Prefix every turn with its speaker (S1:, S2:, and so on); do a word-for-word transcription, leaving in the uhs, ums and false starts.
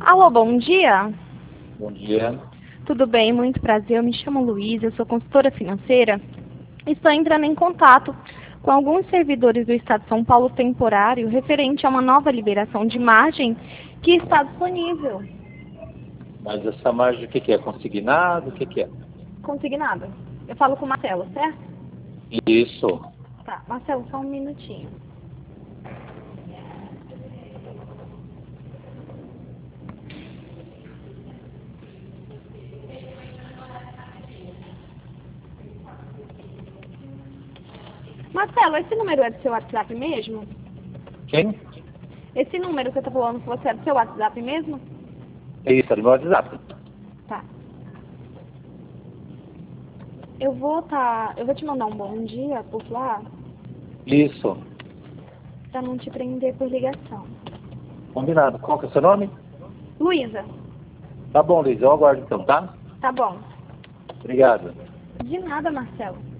S1: Alô, bom dia.
S2: Bom dia.
S1: Tudo bem? Muito prazer. Eu me chamo Luísa, eu sou consultora financeira. Estou entrando em contato com alguns servidores do Estado de São Paulo temporário referente a uma nova liberação de margem que está disponível.
S2: Mas essa margem, o que, que é? Consignado? O que, que é?
S1: Consignado. Eu falo com o Marcelo, certo?
S2: Isso.
S1: Tá, Marcelo, só um minutinho. Marcelo, esse número é do seu WhatsApp mesmo?
S2: Quem?
S1: Esse número que eu tô falando com você é do seu WhatsApp mesmo?
S2: É isso, é do meu WhatsApp.
S1: Tá. Eu vou tá, eu vou te mandar um bom dia por lá,
S2: Isso.
S1: pra não te prender por ligação.
S2: Combinado. Qual que é o seu nome?
S1: Luísa,
S2: Tá bom, Luiz. Eu aguardo então, tá?
S1: tá bom.
S2: Obrigado.
S1: De nada, Marcelo.